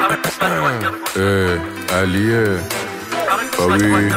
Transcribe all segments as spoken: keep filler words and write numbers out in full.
علیه بابی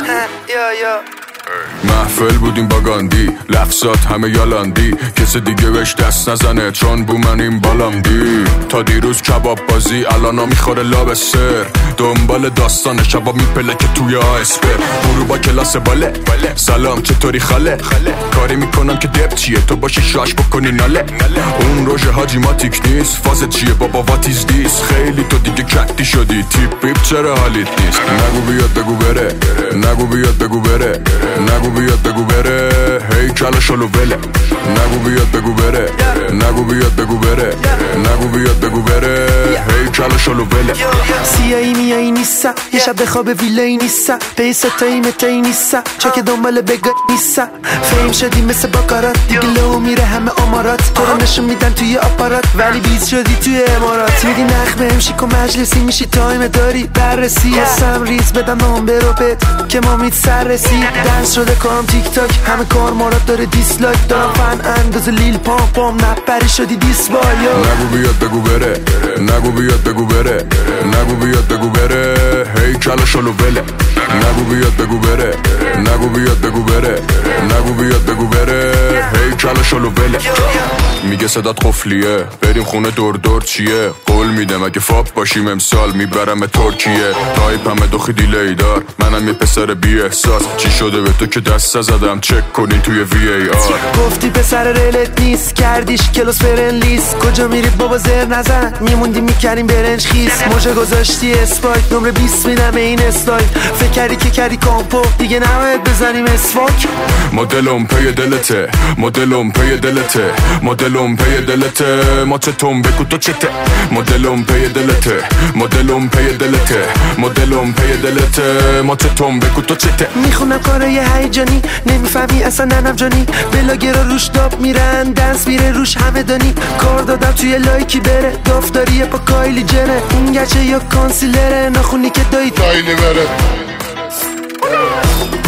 محفل بودیم با گاندی، لفظات همه یالاندی، کسی دیگه بهش دست نزنه چون بو من این بالاندی. تا دیروز کباب بازی الان میخوره لاب سر، دنبال داستان شباب میپله که توی آسپر. برو با کلاس باله سلام چطوری خاله، کاری میکنم که دب چیه تو باشی شاش بکنی ناله. اون روژه حاجی ماتیک نیست، فاز چیه بابا واتیز دیس، خیلی تو دیگه کتی شدی تیپ بیپ چرا حالیت نیست. نگو بیاد بگو بره، نگو بیاد بگو بره، نگو بیاد بگو بره، هی کلا شلو بله. نگو بیاد بگو بره، نگو بیاد بگو بره، نگو بیاد بگو بره، هی کلا شلو بله. سیایی میایی نیستم، یه شب بخواب ویلایی نیستم، به ستایی متایی نیستم، چون که دنبال بگا نیستم. فیم شدی مثل باکارات، دیگه لو میره همه آمارات، تو رو نشون میدن توی آپارات، ولی بیز شدی توی امارات. میدی نخ بهم شیک و مجلسی، میشی تایم داری بررسی، هستم ریز بدم نامبر رو بد که ما میت سر رسی. دنس شده کارم تیک تاک، همه کار مارات داره دیسلایک، دارم فن انداز لیل پام پام، نپری شدی دیسبال. نگو بیاد بگو بره، نگو بیاد بگو بره، نگو بیاد بگو بره، هی کلا شلو بله. نگو بیاد بگو بره، نگو بیاد بگو بره، نگو بیاد بگو بره، هی کلا شلو بله. میگه صدات قفلیه بریم خونه دور دور چیه، قول میدم اگه فاپ باشیم امسال میبرم ترکیه. تایپ همه دوخی دیلی دار، منم یه پسر بی احساس، چی شده به تو که دست زدم چک کنین توی وی ای آر. گفتی پسر ریلت نیست، کردیش کلاس فرن لیست، کجا میرید بابا زر نزن، میموندی میکردیم برنج خیس. موجه گذاشتی اسپایک، نمره بیست میدم این استایل، فکر کردی که کردی کامپو دیگه نباید بزنیم اسفاک. مدلم پی دلته، مدلم پی دلته، مدلم پی دلته، ما چه تون بگو تو چته. مدلم پی دلته، مدلم پی دلته، مدلم پی دلته، ما چه تون بگو تو چته. میخونم کارای هیجانی، نمیفهمی اصلا ننم جانی، بلاگرا روش داب میرن، دنس میره روش همه دانی. کار دادم توی لایکی بره، دافتاریه با کایلی جنه، این گچه یا کانسیلره، نخونی که دایی تایلی بره.